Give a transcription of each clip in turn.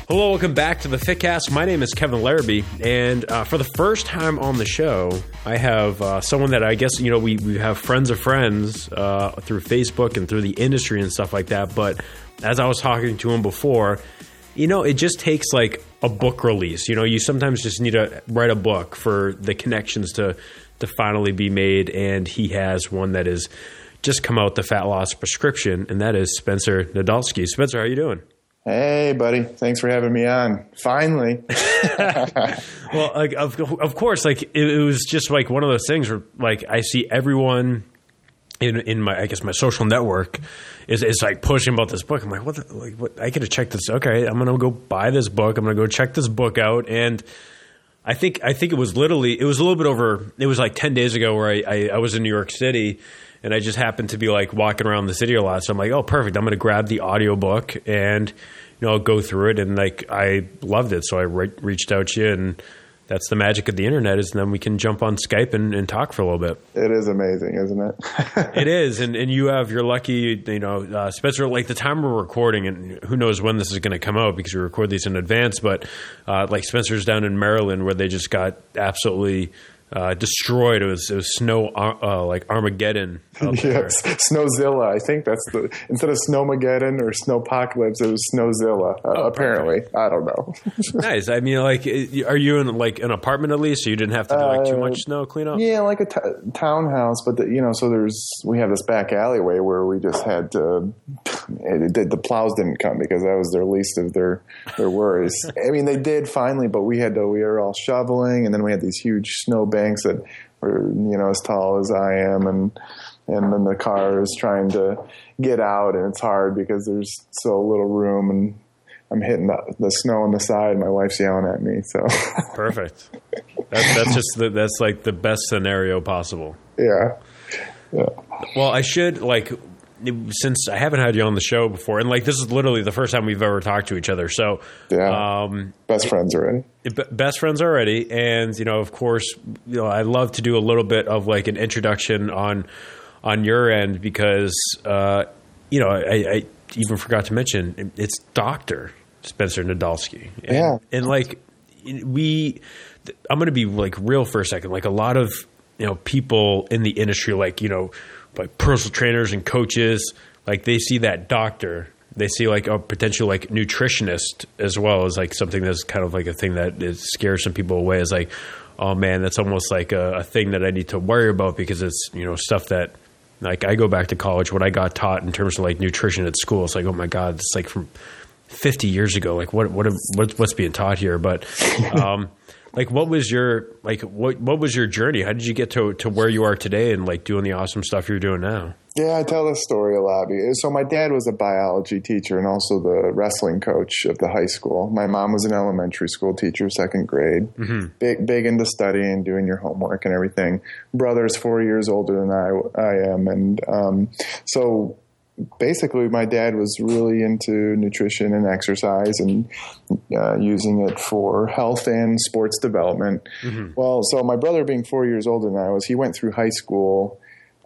Hello, welcome back to the Fitcast. My name is Kevin Larrabee, and for the first time on the show, I have someone that I guess, you know, we have friends of friends through Facebook and through the industry and stuff like that, but as I was talking to him before, you know, it just takes like a book release. You know, you sometimes just need to write a book for the connections to finally be made, and he has one that is just come out, The Fat Loss Prescription, and that is Spencer Nadolsky. Spencer, how are you doing? Hey, buddy. Thanks for having me on. Finally. Well, like, of course, like it was just like one of those things where like I see everyone in my, I guess my social network is like pushing about this book. I'm like, what? I got to check this. Okay, I'm going to go buy this book. I'm going to go check this book out. And I think it was literally, it was a little bit over, it was like 10 days ago where I was in New York City. And I just happened to be like walking around the city a lot. So I'm like, oh, perfect. I'm going to grab the audiobook and, you know, go through it. And like, I loved it. So I reached out to you, and that's the magic of the internet, is then we can jump on Skype and talk for a little bit. It is amazing, isn't it? It is. And you have, you're lucky, you know, Spencer, like the time we're recording, and who knows when this is going to come out because we record these in advance. But like Spencer's down in Maryland where they just got absolutely destroyed. It was snow, like Armageddon. Yes, Snowzilla. I think that's the, instead of Snowmageddon or Snowpocalypse, it was Snowzilla. Apparently, I don't know. Nice. I mean, like, are you in like an apartment at least, so you didn't have to do like too much snow cleanup? Yeah, like a townhouse, but you know, so we have this back alleyway where we just had to. The plows didn't come because that was their least of their worries. I mean, they did finally, but we were all shoveling, and then we had these huge snow banks that were, you know, as tall as I am, and then the car is trying to get out, and it's hard because there's so little room, and I'm hitting the snow on the side. My wife's yelling at me. So perfect. That's like the best scenario possible. Yeah. Well, I should like. Since I haven't had you on the show before, and like this is literally the first time we've ever talked to each other, so yeah, best friends already. Best friends already, and you know, of course, you know, I love to do a little bit of like an introduction on your end because you know, I even forgot to mention it's Dr. Spencer Nadolsky, and like I'm going to be like real for a second, like a lot of, you know, people in the industry, like, you know, like personal trainers and coaches, like they see that doctor, they see like a potential like nutritionist as well as like something that's kind of like a thing that scares some people away, is like, oh man, that's almost like a thing that I need to worry about because it's, you know, stuff that like I go back to college, what I got taught in terms of like nutrition at school. It's like, oh my God, it's like from 50 years ago. Like what's being taught here? But, like, what was your journey? How did you get to where you are today and like doing the awesome stuff you're doing now? Yeah, I tell this story a lot. So my dad was a biology teacher and also the wrestling coach of the high school. My mom was an elementary school teacher, second grade. Mm-hmm. Big into studying, doing your homework and everything. Brother's 4 years older than I am, and so. Basically, my dad was really into nutrition and exercise and using it for health and sports development. Mm-hmm. Well, so my brother being 4 years older than I was, he went through high school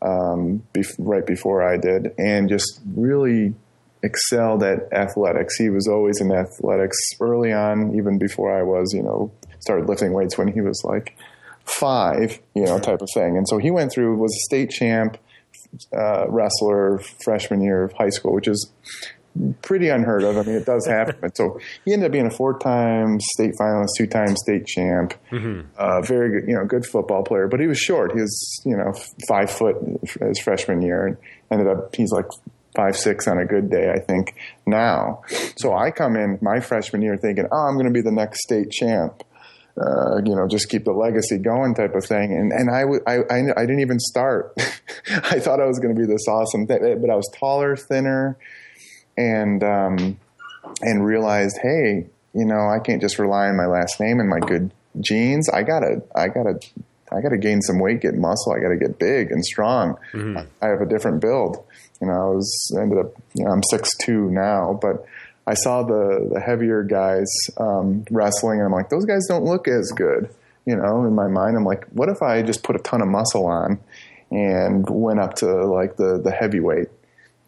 right before I did and just really excelled at athletics. He was always in athletics early on, even before I was, you know, started lifting weights when he was like 5, you know, type of thing. And so he went through, was a state champ, wrestler freshman year of high school, which is pretty unheard of. I mean, it does happen. So he ended up being a 4-time state finalist, 2-time state champ, very good, you know, good football player, but he was short. He was, you know, 5 foot his freshman year, and ended up, he's like 5'6" on a good day, I think now. So I come in my freshman year thinking, oh, I'm going to be the next state champ. You know, just keep the legacy going type of thing. And I didn't even start. I thought I was going to be this awesome thing, but I was taller, thinner, and realized, hey, you know, I can't just rely on my last name and my good genes. I gotta gain some weight, get muscle. I gotta get big and strong. Mm-hmm. I have a different build. You know, ended up, you know, I'm 6'2" now, but I saw the heavier guys wrestling, and I'm like, those guys don't look as good. You know, in my mind, I'm like, what if I just put a ton of muscle on and went up to like the heavyweight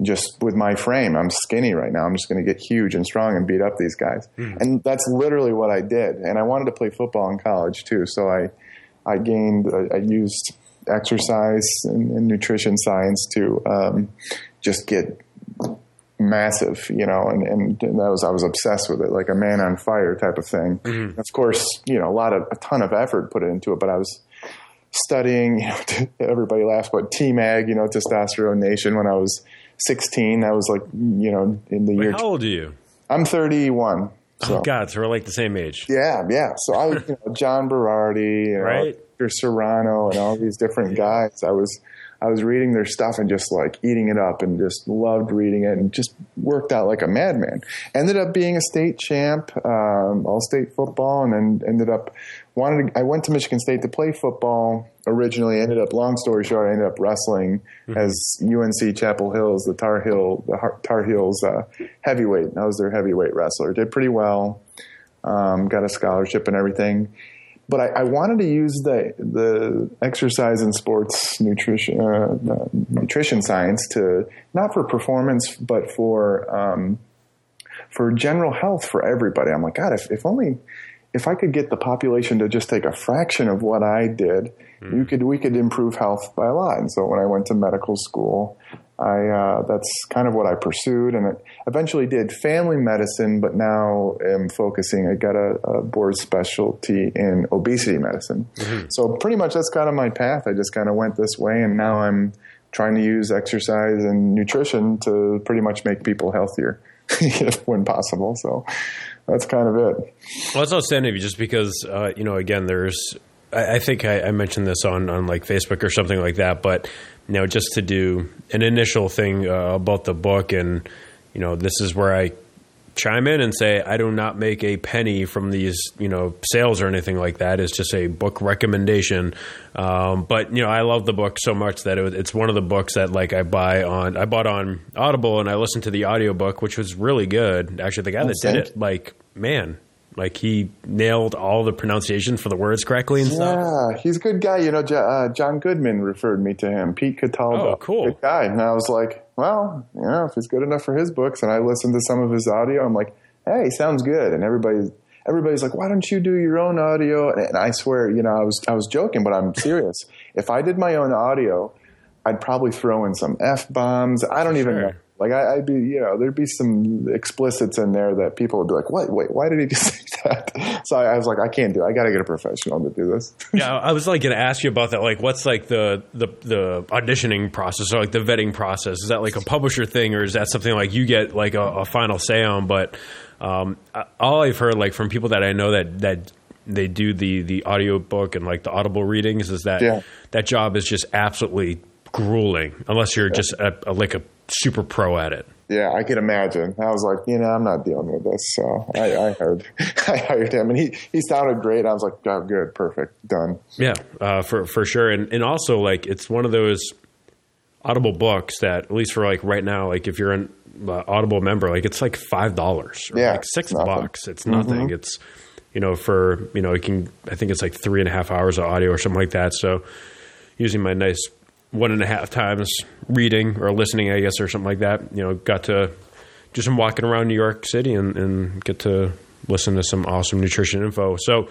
just with my frame, I'm skinny right now. I'm just going to get huge and strong and beat up these guys. And that's literally what I did. And I wanted to play football in college too. So I used exercise and nutrition science to just get massive, and I was obsessed with it, like a man on fire type of thing. Of course, a ton of effort put into it, but I was studying, everybody laughs about TMAG, Testosterone Nation. When I was 16, I was like, in the year. How old are you? I'm 31. So. Oh God, so we're like the same age. Yeah. So I was, John Berardi, right? Peter Serrano, and all these different guys. I was reading their stuff and just like eating it up, and just loved reading it, and just worked out like a madman. Ended up being a state champ, all state football, and then ended up I went to Michigan State to play football originally. Long story short, I ended up wrestling as UNC Chapel Hill's, the Tar Heels heavyweight. I was their heavyweight wrestler. Did pretty well. Got a scholarship and everything. But I wanted to use the exercise and sports nutrition science to, not for performance, but for general health for everybody. I'm like, God, if I could get the population to just take a fraction of what I did, we could improve health by a lot. And so when I went to medical school, that's kind of what I pursued, and I eventually did family medicine, but now am focusing. I got a board specialty in obesity medicine. So pretty much that's kind of my path. I just kind of went this way, and now I'm trying to use exercise and nutrition to pretty much make people healthier when possible. So that's kind of it. Well, that's outstanding of you, just because, again, I think I mentioned this on like Facebook or something like that, but just to do an initial thing about the book, and this is where I chime in and say I do not make a penny from these sales or anything like that. It's just a book recommendation. But I love the book so much that it's one of the books that like I bought on Audible, and I listened to the audiobook, which was really good. Actually, the guy that did it, like he nailed all the pronunciation for the words correctly and stuff. Yeah, he's a good guy. John Goodman referred me to him. Pete Cataldo. Oh, cool. Good guy. And I was like, well, if he's good enough for his books, and I listened to some of his audio, I'm like, hey, sounds good. And everybody's like, why don't you do your own audio? And I swear, I was joking, but I'm serious. If I did my own audio, I'd probably throw in some F-bombs. I don't even know. Like I'd be, there'd be some explicits in there that people would be like, "What? Wait, why did he just say that?" So I was like, "I can't do it. I got to get a professional to do this." Yeah, I was like going to ask you about that. Like, what's like the auditioning process or like the vetting process? Is that like a publisher thing, or is that something like you get like a final say on? But all I've heard like from people that I know that they do the audio book and like the Audible readings is that that job is just absolutely grueling unless you're just like a super pro at it. Yeah, I can imagine. I was like, I'm not dealing with this. So I hired him, and he sounded great. I was like, oh, good, perfect, done. Yeah, for sure. And also like it's one of those Audible books that, at least for like right now, like if you're an Audible member, like it's like $5 or like $6. It's nothing. It's for it can, I think it's like 3.5 hours of audio or something like that. So using my nice 1.5 times reading or listening, I guess, or something like that. Got to do some walking around New York City and get to listen to some awesome nutrition info. So,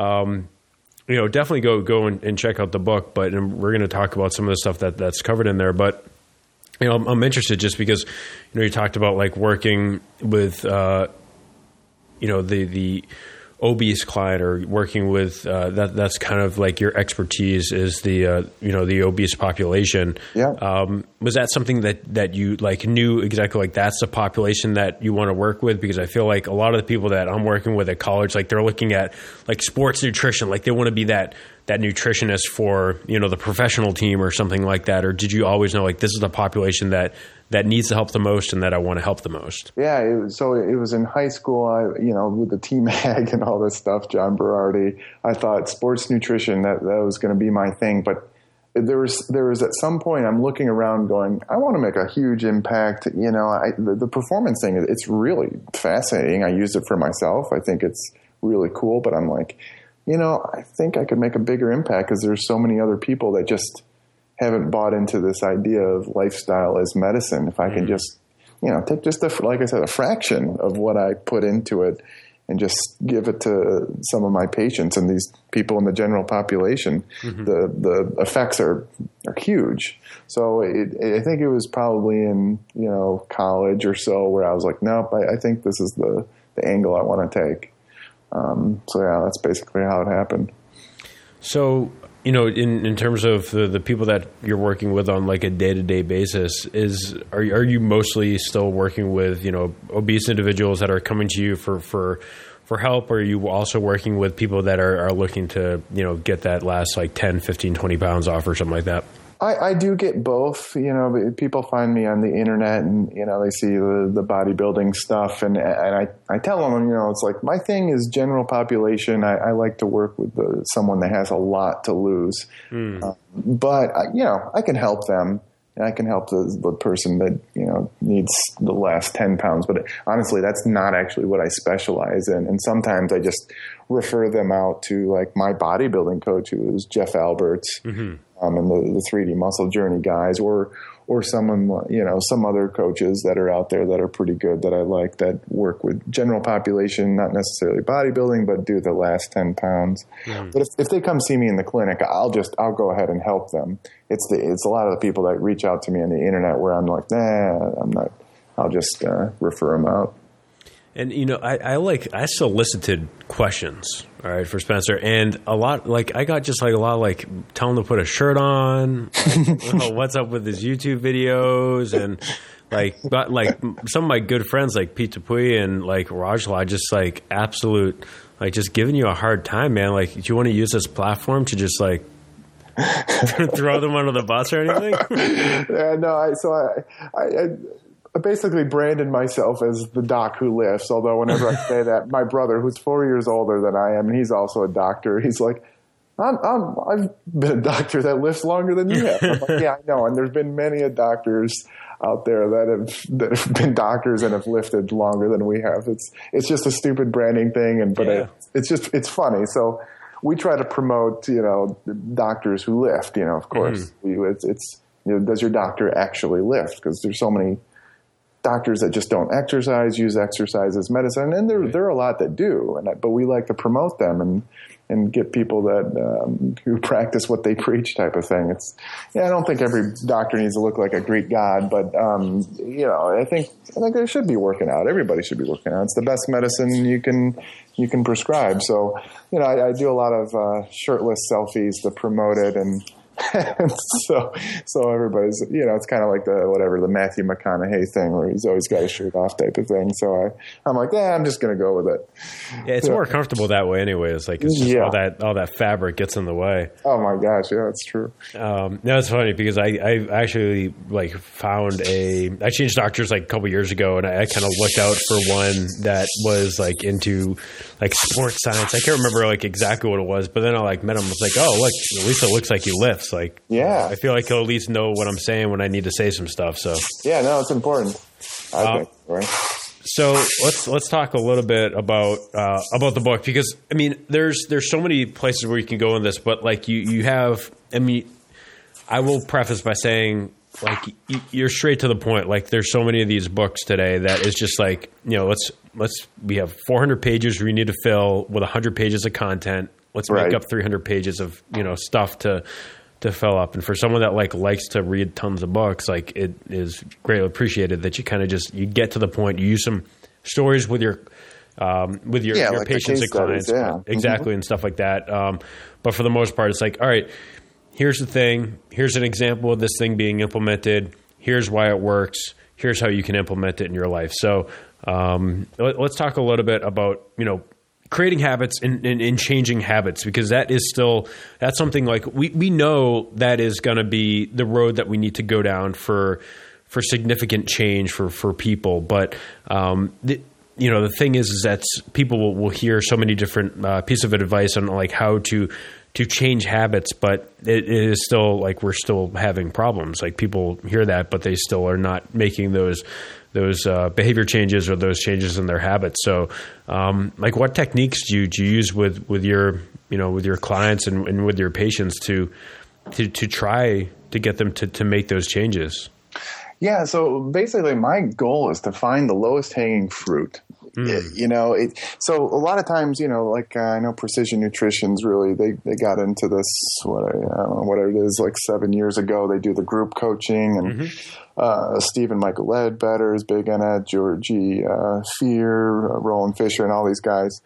definitely go and check out the book. But we're going to talk about some of the stuff that's covered in there. But I'm interested just because you talked about like working with the obese client, or working with that's kind of like your expertise is the the obese population. Yeah. Was that something that you like knew exactly, like that's the population that you want to work with? Because I feel like a lot of the people that I'm working with at college, like they're looking at like sports nutrition, like they want to be that nutritionist for the professional team or something like that. Or did you always know like this is the population that needs the help the most and that I want to help the most? Yeah, it was in high school, with the TMAG and all this stuff, John Berardi, I thought sports nutrition, that was going to be my thing. But there was at some point I'm looking around going, I want to make a huge impact. The performance thing, it's really fascinating. I use it for myself. I think it's really cool, but I'm like, I think I could make a bigger impact because there's so many other people that just haven't bought into this idea of lifestyle as medicine. If I can just, take just like I said, a fraction of what I put into it and just give it to some of my patients and these people in the general population, the effects are huge. So I think it was probably in, college or so where I was like, nope, I think this is the angle I want to take. So yeah, that's basically how it happened. So, in terms of the people that you're working with on like a day-to-day basis, are you mostly still working with, obese individuals that are coming to you for help, or are you also working with people that are looking to, get that last like 10, 15, 20 pounds off or something like that? I do get both. People find me on the internet and, they see the bodybuilding stuff and I tell them, it's like my thing is general population. I like to work with someone that has a lot to lose. But, I can help them and I can help the person that, needs the last 10 pounds. But honestly, that's not actually what I specialize in. And sometimes I just refer them out to like my bodybuilding coach, who is Jeff Alberts. And the 3D Muscle Journey guys, or someone, some other coaches that are out there that are pretty good that I like, that work with general population, not necessarily bodybuilding, but do the last 10 pounds. But if they come see me in the clinic, I'll go ahead and help them. It's a lot of the people that reach out to me on the internet where I'm like, nah, I'm not. I'll just refer them out. And, I solicited questions, all right, for Spencer. And a lot, like, I got just like a lot of like, tell him to put a shirt on, what's up with his YouTube videos. And like some of my good friends like Pete Dupuy and like Rajla, just like absolute, like just giving you a hard time, man. Like, do you want to use this platform to just like throw them under the bus or anything? Yeah, no, I basically branded myself as the doc who lifts, although whenever I say that, my brother, who's 4 years older than I am, and he's also a doctor, he's like, I've been a doctor that lifts longer than you have. I'm like, yeah, I know. And there's been many doctors out there that have been doctors and have lifted longer than we have. It's just a stupid branding thing, but it's funny. So we try to promote, doctors who lift, of course. It's does your doctor actually lift? Because there's so many doctors that just don't exercise, use exercise as medicine, and there are a lot that do, but we like to promote them and get people that who practice what they preach, type of thing. I don't think every doctor needs to look like a Greek god, but I think they should be working out. Everybody should be working out. It's the best medicine you can prescribe. So I do a lot of shirtless selfies to promote it, and so everybody's, it's kind of like the Matthew McConaughey thing where he's always got his shirt off type of thing. So I'm like, I'm just going to go with it. Yeah, it's more comfortable that way anyway. It's like, it's just all that fabric gets in the way. Oh my gosh. Yeah, it's true. No, it's funny because I actually like I changed doctors like a couple years ago, and I kind of looked out for one that was like into like sports science. I can't remember like exactly what it was, but then I like met him. I was like, oh, look, at least it looks like he lifts. Like, yeah, I feel like he'll at least know what I'm saying when I need to say some stuff. So yeah, no, it's important. I think, right? So let's talk a little bit about the book, because I mean there's so many places where you can go in this, but like you have, I mean, I will preface by saying like you're straight to the point. Like there's so many of these books today that is just like, we have 400 pages we need to fill with 100 pages of content. Let's make up 300 pages of stuff to fill up. And for someone that likes to read tons of books, like it is greatly appreciated that you kind of you get to the point. You use some stories with your like patients and clients, exactly, and stuff like that. But for the most part, it's like, all right, here's the thing. Here's an example of this thing being implemented. Here's why it works. Here's how you can implement it in your life. So let's talk a little bit about creating habits and changing habits, because that's something like we know that is going to be the road that we need to go down for significant change for people. But the thing is that people will hear so many different pieces of advice on like how to change habits, but it is still like we're still having problems. Like people hear that, but they still are not making those behavior changes or those changes in their habits. So, like, what techniques do you use with your clients and with your patients to try to get them to make those changes? Yeah, so basically my goal is to find the lowest hanging fruit. So a lot of times, I know Precision Nutrition's really, they got into this, I don't know what it is, like 7 years ago. They do the group coaching, and Stephen Michael Ledbetter is big in it, Georgie Fear, Roland Fisher, and all these guys.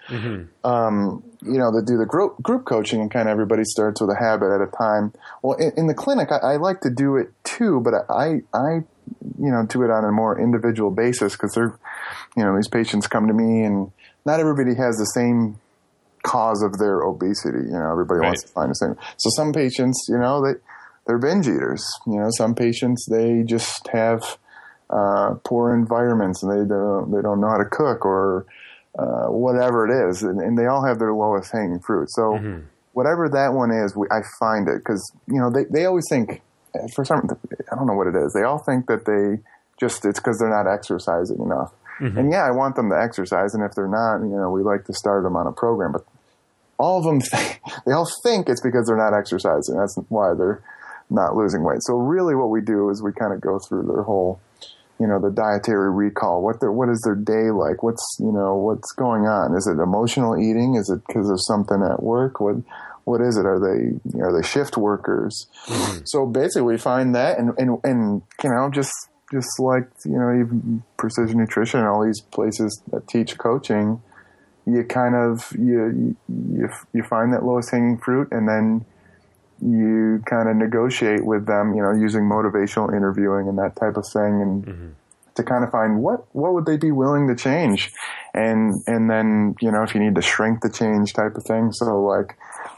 They do the group coaching, and kind of everybody starts with a habit at a time. Well, in the clinic, I like to do it too, but I do it on a more individual basis, because these patients come to me, and not everybody has the same cause of their obesity. Everybody wants to find the same. So some patients, they're binge eaters. Some patients, they just have poor environments, and they don't know how to cook, or whatever it is, and they all have their lowest hanging fruit. So whatever that one is, I find it, because they always think, for some, I don't know what it is, they all think that it's because they're not exercising enough. And yeah, I want them to exercise, and if they're not, we like to start them on a program, but all of them they all think it's because they're not exercising. That's why they're not losing weight. So really what we do is we kind of go through their whole, the dietary recall. What is their day like? What's going on? Is it emotional eating? Is it because of something at work? What is it? Are they shift workers? So basically we find that, and just like, even Precision Nutrition and all these places that teach coaching, you kind of, you find that lowest hanging fruit, and then you kind of negotiate with them, using motivational interviewing and that type of thing, and to kind of find what would they be willing to change, and then, if you need to shrink the change type of thing. So like,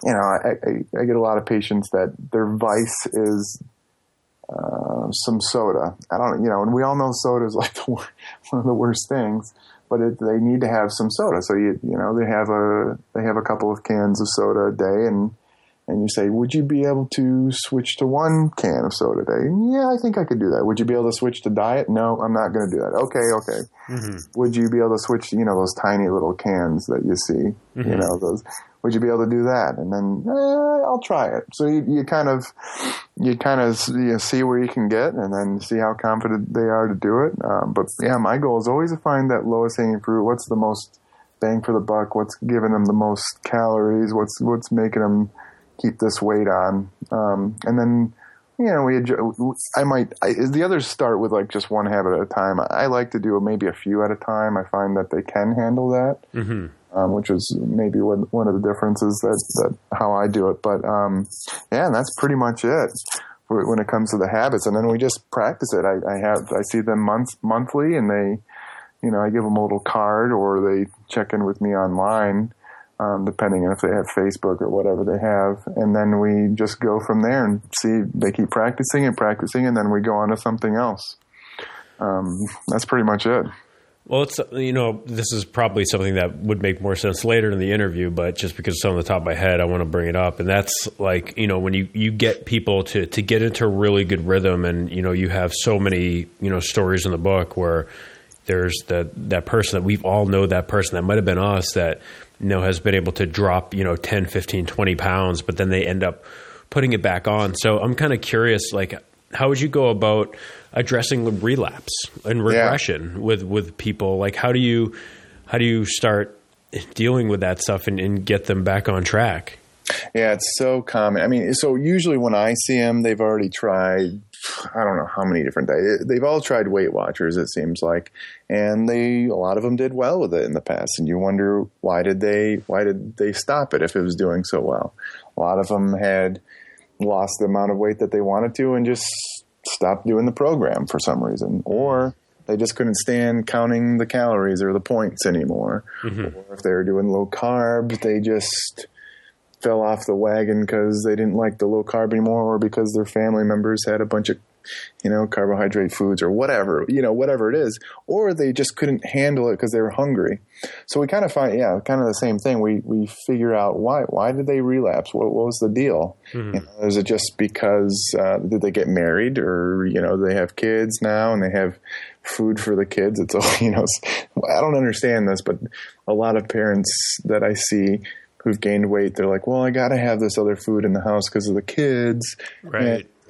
I get a lot of patients that their vice is some soda. I don't, and we all know soda is like one of the worst things, but they need to have some soda. So they have a couple of cans of soda a day, and you say, would you be able to switch to one can of soda a day? Yeah, I think I could do that. Would you be able to switch to diet? No, I'm not going to do that. Okay. Would you be able to switch to, those tiny little cans that you see, those, would you be able to do that? And then, I'll try it. So you kind of see where you can get, and then see how confident they are to do it. But yeah, my goal is always to find that lowest hanging fruit. What's the most bang for the buck? What's giving them the most calories? What's making them keep this weight on? And then, the others start with like just one habit at a time. I like to do maybe a few at a time. I find that they can handle that. Which is maybe one of the differences that how I do it. But and that's pretty much it when it comes to the habits. And then we just practice it. I see them monthly, and they, I give them a little card, or they check in with me online, depending on if they have Facebook or whatever they have. And then we just go from there and see, they keep practicing, and then we go on to something else. That's pretty much it. Well, it's, this is probably something that would make more sense later in the interview, but just because it's on the top of my head, I want to bring it up. And that's like, when you get people to get into a really good rhythm, and, you have so many, stories in the book where there's that person that we've all know, that person that might've been us, that, has been able to drop, 10, 15, 20 pounds, but then they end up putting it back on. So I'm kind of curious, like, how would you go about addressing the relapse and regression with people? Like, how do you start dealing with that stuff and get them back on track? Yeah, it's so common. I mean, so usually when I see them, they've already tried, I don't know how many different days. They've all tried Weight Watchers, it seems like, and a lot of them did well with it in the past. And you wonder, why did they stop it if it was doing so well? A lot of them had lost the amount of weight that they wanted to and just stopped doing the program for some reason, or they just couldn't stand counting the calories or the points anymore. Or if they were doing low carb, they just fell off the wagon because they didn't like the low carb anymore, or because their family members had a bunch of, carbohydrate foods or whatever, whatever it is, or they just couldn't handle it because they were hungry. So we kind of find, kind of the same thing. We figure out why did they relapse? What was the deal? Is it just because, did they get married, or, they have kids now and they have food for the kids? It's all, I don't understand this, but a lot of parents that I see who've gained weight, they're like, well, I got to have this other food in the house because of the kids. Right.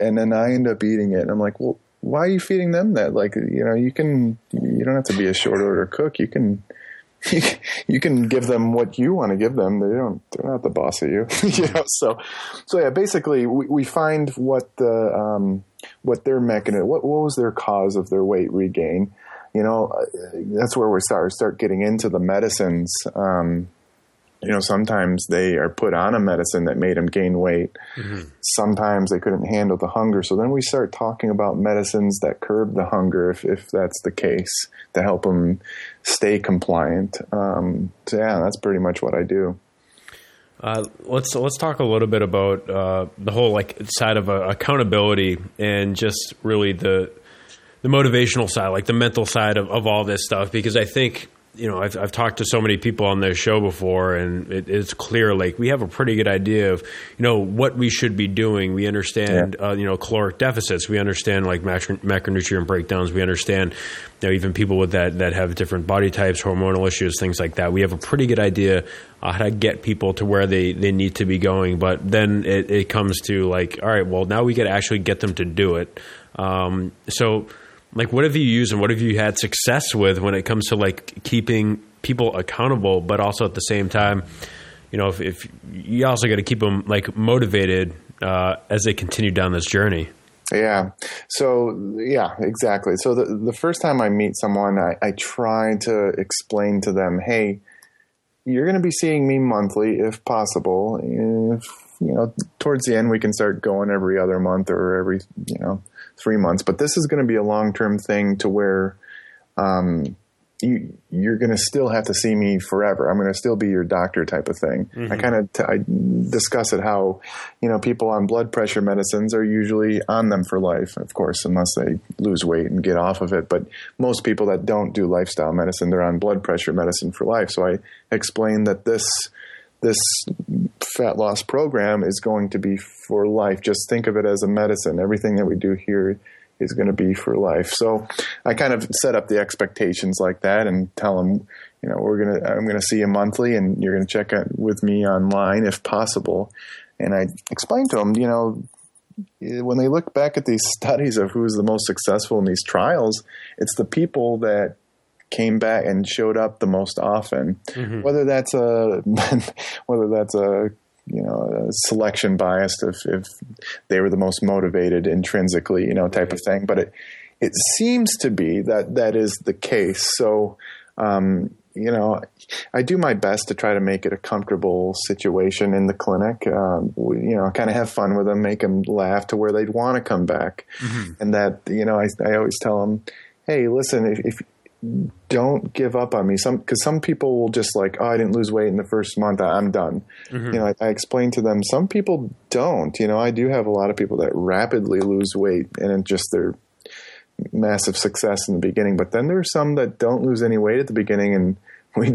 and then I end up eating it. And I'm like, well, why are you feeding them that? Like, you don't have to be a short order cook. You can give them what you want to give them. They're not the boss of you, So yeah, basically we find what their mechanism, what was their cause of their weight regain. That's where we start getting into the medicines. Sometimes they are put on a medicine that made them gain weight. Mm-hmm. Sometimes they couldn't handle the hunger. So then we start talking about medicines that curb the hunger, if that's the case, to help them stay compliant. So yeah, that's pretty much what I do. Let's talk a little bit about the whole side of accountability and just really the motivational side, like the mental side of all this stuff, because I think, I've talked to so many people on this show before, and it's clear, we have a pretty good idea of, what we should be doing. We understand, caloric deficits. We understand macronutrient breakdowns. We understand, even people with that have different body types, hormonal issues, things like that. We have a pretty good idea how to get people to where they need to be going. But then it comes to all right, well, now we got to actually get them to do it. So what have you used and what have you had success with when it comes to keeping people accountable, but also at the same time, if you also got to keep them motivated as they continue down this journey? Yeah. So yeah, exactly. So the first time I meet someone, I try to explain to them, hey, you're going to be seeing me monthly if possible. If, towards the end, we can start going every other month or every, 3 months, but this is going to be a long-term thing to where, you're going to still have to see me forever. I'm going to still be your doctor type of thing. Mm-hmm. I discuss it how, people on blood pressure medicines are usually on them for life, of course, unless they lose weight and get off of it. But most people that don't do lifestyle medicine, they're on blood pressure medicine for life. So I explain that this fat loss program is going to be for life. Just think of it as a medicine. Everything that we do here is going to be for life. So I kind of set up the expectations like that and tell them, I'm going to see you monthly and you're going to check out with me online if possible. And I explain to them, when they look back at these studies of who's the most successful in these trials, it's the people that came back and showed up the most often, mm-hmm. whether that's a selection bias if they were the most motivated intrinsically, type of thing. But it seems to be that is the case. So, I do my best to try to make it a comfortable situation in the clinic. Kind of have fun with them, make them laugh to where they'd want to come back. Mm-hmm. And that, I always tell them, hey, listen, if don't give up on me. Because some people will just I didn't lose weight in the first month, I'm done. Mm-hmm. I explain to them, some people don't. I do have a lot of people that rapidly lose weight and just their massive success in the beginning. But then there's some that don't lose any weight at the beginning, and I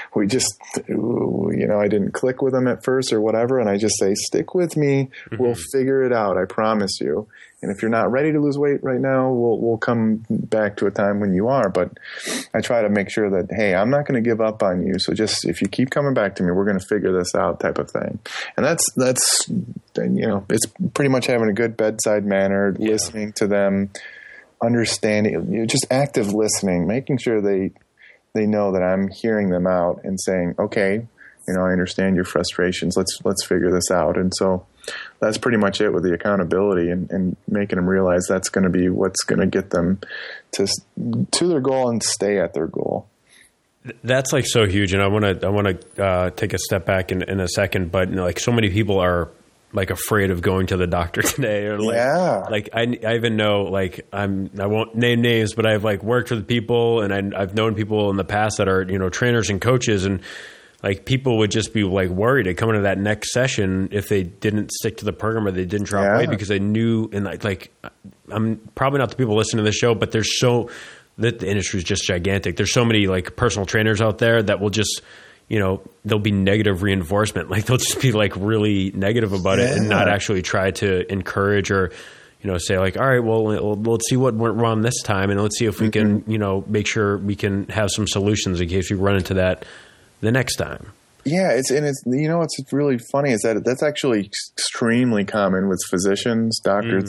didn't click with them at first or whatever. And I just say, stick with me. Mm-hmm. We'll figure it out. I promise you. And if you're not ready to lose weight right now, we'll come back to a time when you are. But I try to make sure that, hey, I'm not going to give up on you. So just if you keep coming back to me, we're going to figure this out, type of thing. And that's it's pretty much having a good bedside manner, listening to them, understanding, just active listening, making sure they know that I'm hearing them out and saying, okay, I understand your frustrations. Let's figure this out. And so that's pretty much it with the accountability and making them realize that's going to be what's going to get them to their goal and stay at their goal. That's so huge. And I want to take a step back in a second, but so many people are afraid of going to the doctor today, or I even know I won't name names, but I've worked with people and I've known people in the past that are trainers and coaches, and people would just be worried to come into that next session if they didn't stick to the program or they didn't drop weight, because they knew, and I'm probably not the people listening to this show, but the industry is just gigantic. There's so many personal trainers out there that will just there'll be negative reinforcement. They'll just be really negative about it and not actually try to encourage or, say all right, well, let's see what went wrong this time. And let's see if we can, make sure we can have some solutions in case we run into that the next time. Yeah, it's what's really funny is that that's actually extremely common with physicians, doctors.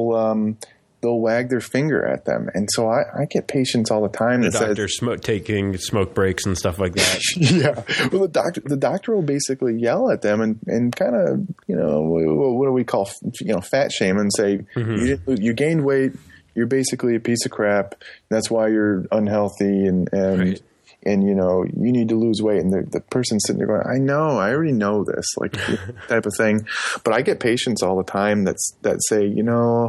They'll wag their finger at them, and so I get patients all the time The that doctor taking smoke breaks and stuff like that. Yeah, well, the doctor will basically yell at them and kind of what do we call fat shame and say you gained weight, you're basically a piece of crap, that's why you're unhealthy and. Right. And, you need to lose weight. And the person's sitting there going, I know, I already know this, like type of thing. But I get patients all the time that say, the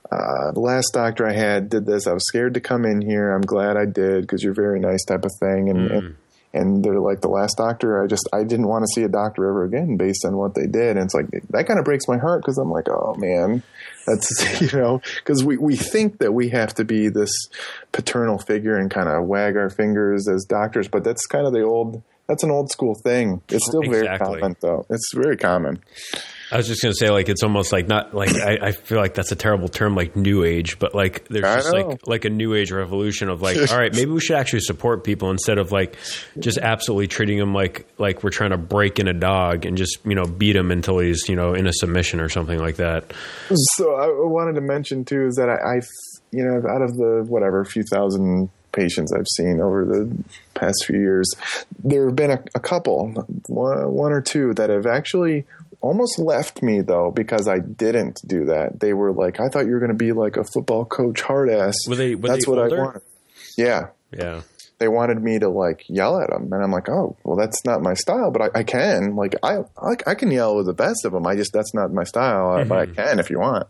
last doctor I had did this. I was scared to come in here. I'm glad I did because you're very nice type of thing. And they're like, the last doctor, I didn't want to see a doctor ever again based on what they did. And it's like, that kind of breaks my heart because I'm like, oh man, that's, because we think that we have to be this paternal figure and kind of wag our fingers as doctors, but that's kind of that's an old school thing. It's still very common though. It's very common. I was just going to say, like, it's almost like not like I feel like that's a terrible term, like new age, but like there's just like a new age revolution of like, all right, maybe we should actually support people instead of like just absolutely treating them like we're trying to break in a dog and just, beat him until he's, in a submission or something like that. So I wanted to mention too, is that I've out of the few thousand patients I've seen over the past few years, there have been a couple, one or two that have actually almost left me though because I didn't do that. They were like, I thought you were going to be like a football coach, hard ass. That's what I wanted. Yeah. Yeah. They wanted me to like yell at them, and I'm like, oh, well, that's not my style. But I can I can yell with the best of them. That's not my style, but I can if you want.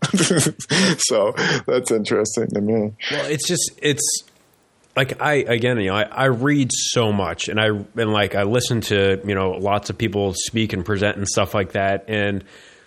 So that's interesting to me. Well, it's. Like I read so much and I listen to, lots of people speak and present and stuff like that. And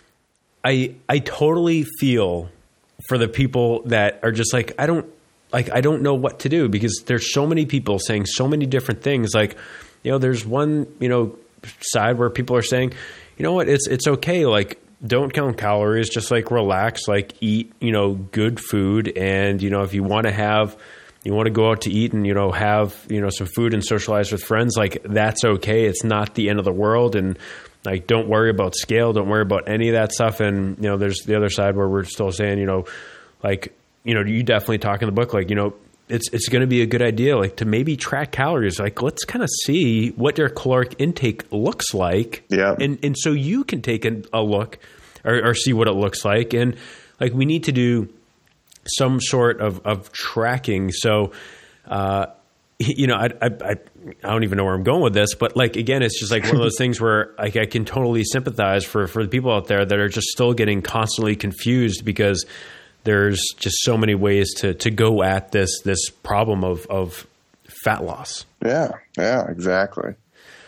I totally feel for the people that are just like, I don't know what to do because there's so many people saying so many different things. Like, there's one, side where people are saying, you know what, it's okay. Like, don't count calories, just like relax, like eat, good food. And, if you want to go out to eat and, have, some food and socialize with friends, like that's okay. It's not the end of the world. And like, don't worry about scale. Don't worry about any of that stuff. And, there's the other side where we're still saying, you definitely talk in the book, like, it's going to be a good idea, like to maybe track calories. Like, let's kind of see what your caloric intake looks like. Yeah. And so you can take a look or see what it looks like. And like, we need to do some sort of tracking. So, I don't even know where I'm going with this, but like, again, it's just like one of those things where like I can totally sympathize for the people out there that are just still getting constantly confused because there's just so many ways to go at this problem of fat loss. Yeah, exactly.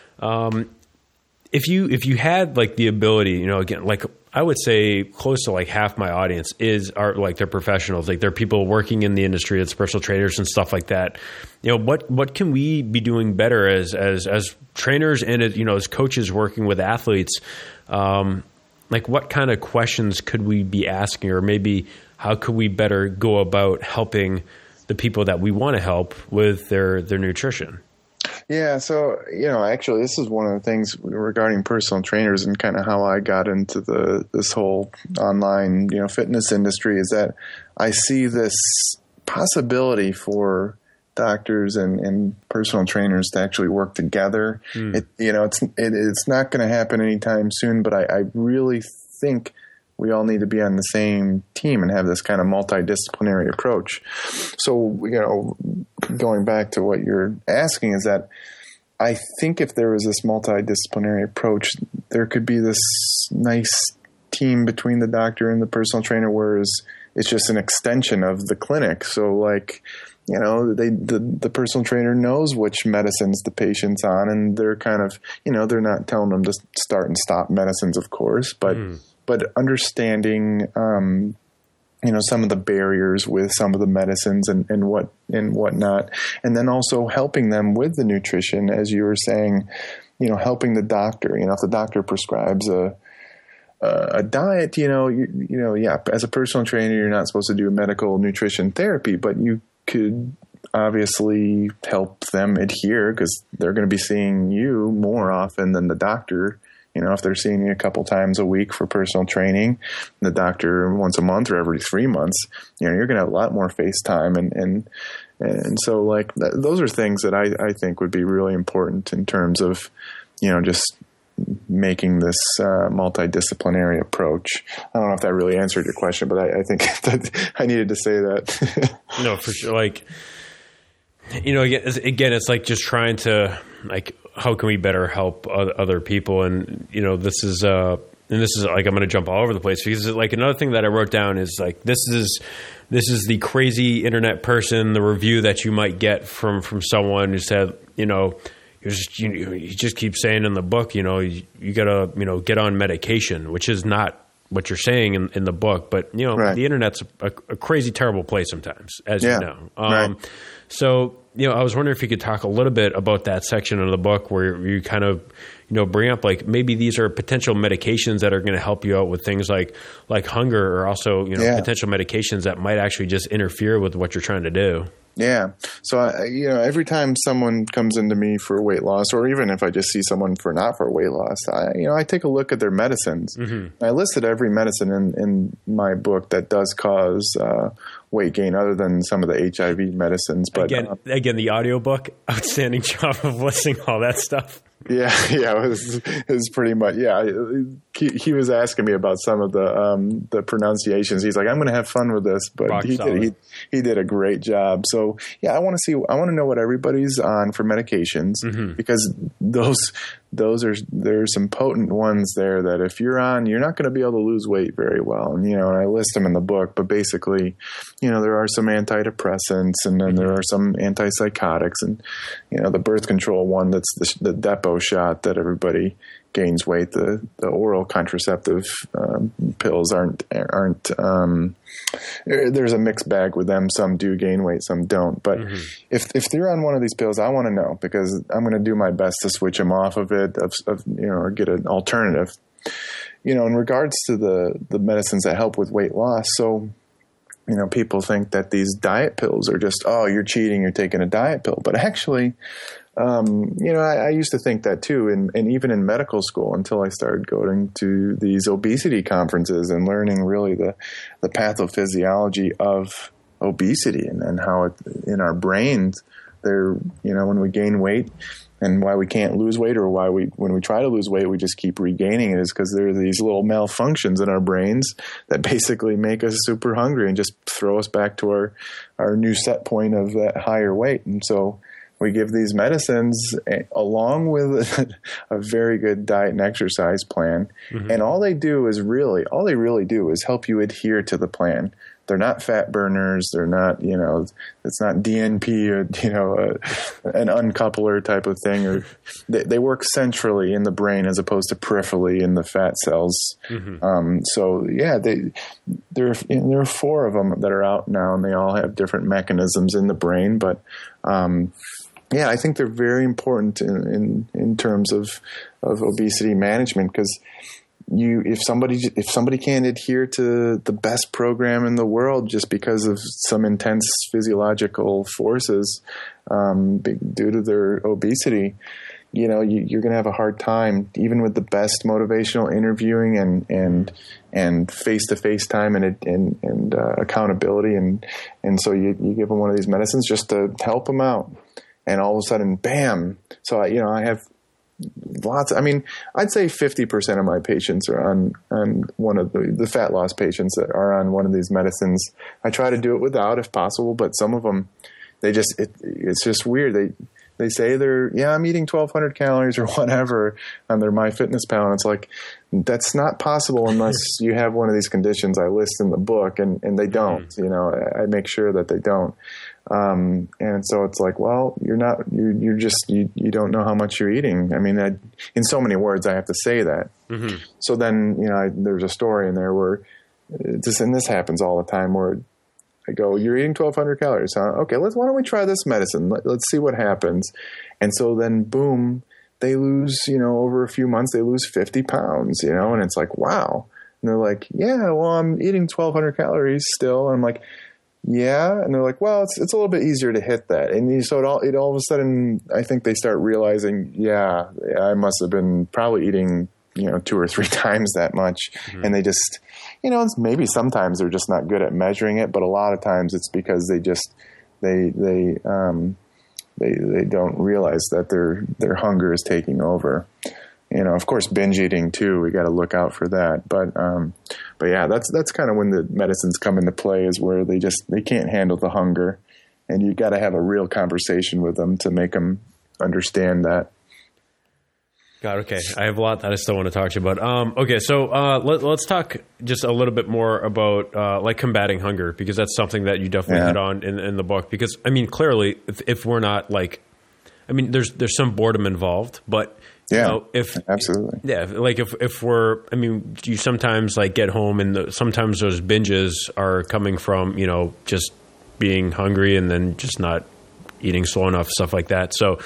If you had like the ability, again, like I would say close to like half my audience are like they're professionals, like they're people working in the industry, it's personal trainers and stuff like that. What can we be doing better as trainers and as coaches working with athletes? Like what kind of questions could we be asking, or maybe how could we better go about helping the people that we want to help with their nutrition? Yeah. So, actually this is one of the things regarding personal trainers and kind of how I got into this whole online, fitness industry is that I see this possibility for doctors and personal trainers to actually work together. It's not going to happen anytime soon, but I really think we all need to be on the same team and have this kind of multidisciplinary approach. So, going back to what you're asking is that I think if there was this multidisciplinary approach, there could be this nice team between the doctor and the personal trainer, whereas it's just an extension of the clinic. So like, the personal trainer knows which medicines the patient's on, and they're kind of, they're not telling them to start and stop medicines, of course, but understanding, some of the barriers with some of the medicines and whatnot, and then also helping them with the nutrition, as you were saying, helping the doctor. If the doctor prescribes a diet, as a personal trainer, you're not supposed to do medical nutrition therapy, but you could obviously help them adhere, because they're going to be seeing you more often than the doctor. You know, if they're seeing you a couple times a week for personal training, the doctor once a month or every 3 months, you know, you're going to have a lot more face time. And so like those are things that I think would be really important in terms of, you know, just making this multidisciplinary approach. I don't know if that really answered your question, but I think that I needed to say that. No, for sure. Like, you know, again, it's like just trying to, like, how can we better help other people? And, you know, this is like, I'm going to jump all over the place, because like another thing that I wrote down is like, this is the crazy internet person, the review that you might get from someone who said, you know, he just keeps saying in the book, you know, you gotta, you know, get on medication, which is not what you're saying in the book, but you know, right. The internet's a crazy, terrible place sometimes, as you know. Right. So, you know, I was wondering if you could talk a little bit about that section of the book where you kind of, you know, bring up like maybe these are potential medications that are going to help you out with things like hunger, or also, you know, potential medications that might actually just interfere with what you're trying to do. Yeah. So, you know, every time someone comes into me for weight loss, or even if I just see someone not for weight loss, I take a look at their medicines. Mm-hmm. I listed every medicine in my book that does cause weight gain, other than some of the HIV medicines. But again, the audiobook, outstanding job of listing all that stuff. Yeah, it was pretty much, he was asking me about some of the pronunciations. He's like, I'm going to have fun with this, but he did a great job. So I want to know what everybody's on for medications, mm-hmm. because there's some potent ones there that if you're on, you're not going to be able to lose weight very well. And, you know, and I list them in the book, but basically, you know, there are some antidepressants, and then there are some antipsychotics, and, you know, the birth control one, that's the Depo shot that everybody gains weight. The oral contraceptive pills aren't there's a mixed bag with them. Some do gain weight, some don't. But mm-hmm. if they're on one of these pills, I want to know, because I'm going to do my best to switch them off of it, you know, or get an alternative. You know, in regards to the medicines that help with weight loss, so, you know, people think that these diet pills are just, oh, you're cheating, you're taking a diet pill. But actually, you know, I used to think that too, and even in medical school, until I started going to these obesity conferences and learning really the pathophysiology of obesity, and how it, in our brains, you know, when we gain weight, and why we can't lose weight, or why when we try to lose weight, we just keep regaining it, is because there are these little malfunctions in our brains that basically make us super hungry and just throw us back to our new set point of that higher weight. And so we give these medicines along with a very good diet and exercise plan. Mm-hmm. And all they really do is help you adhere to the plan. They're not fat burners. They're not, you know, it's not DNP or, you know, an uncoupler type of thing. Or they work centrally in the brain as opposed to peripherally in the fat cells. Mm-hmm. So there are 4 of them that are out now, and they all have different mechanisms in the brain. But I think they're very important in terms of obesity management, because if somebody can't adhere to the best program in the world just because of some intense physiological forces due to their obesity, you know, you're going to have a hard time, even with the best motivational interviewing and face-to-face time and accountability, and so you give them one of these medicines just to help them out, and all of a sudden, bam! So I have lots. I mean, I'd say 50% of my patients are on one of the fat loss patients that are on one of these medicines. I try to do it without if possible, but some of them, it's just weird. They say I'm eating 1,200 calories or whatever on their MyFitnessPal, and it's like, that's not possible unless you have one of these conditions I list in the book, and they don't. You know, I make sure that they don't. And so it's like, well, you don't know how much you're eating. I mean, in so many words, I have to say that. Mm-hmm. So then, you know, there's a story in there where this happens all the time, where I go, you're eating 1,200 calories, huh? Okay, why don't we try this medicine? Let's see what happens. And so then, boom, they lose, you know, over a few months, they lose 50 pounds, you know, and it's like, wow. And they're like, yeah, well, I'm eating 1,200 calories still. And I'm like, yeah. And they're like, well, it's a little bit easier to hit that. And so it all of a sudden, I think they start realizing, yeah, I must have been probably eating, 2 or 3 times that much. Mm-hmm. And they just, maybe sometimes they're just not good at measuring it, but a lot of times it's because they just, they don't realize that their hunger is taking over. Of course, binge eating too. We got to look out for that. But yeah, that's kind of when the medicines come into play, is where they can't handle the hunger, and you got to have a real conversation with them to make them understand that. God, okay. I have a lot that I still want to talk to you about. Okay, so let's talk just a little bit more about like combating hunger, because that's something that you definitely hit on in the book. Because I mean, clearly, if we're not like, I mean, there's some boredom involved, but absolutely. Yeah. Like if we're, I mean, you sometimes like get home and sometimes those binges are coming from, just being hungry and then just not eating slow enough, stuff like that. So,